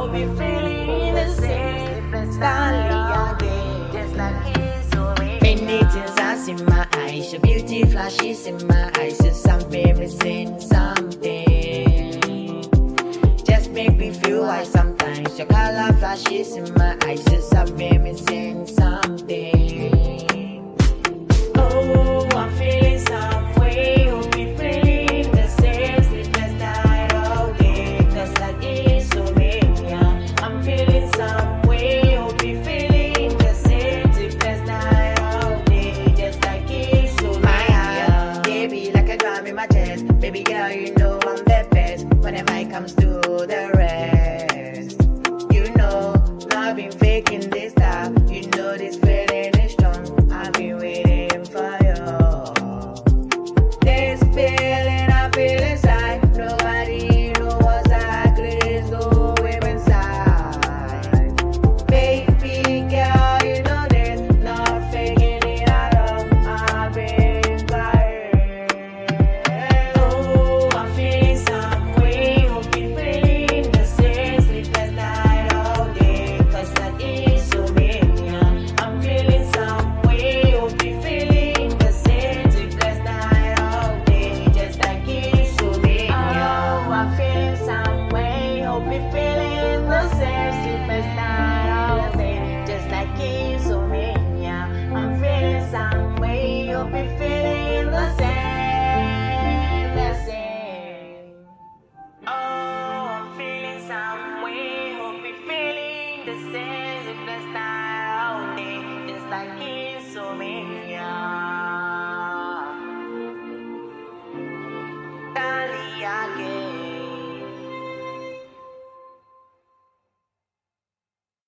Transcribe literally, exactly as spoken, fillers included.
know we feeling the same. Stanley again, just like he's already. Many things I see in my eyes, your beauty flashes in my eyes. It's something missing, something. Just make me feel why sometimes your color flashes in my eyes. It's something missing, something.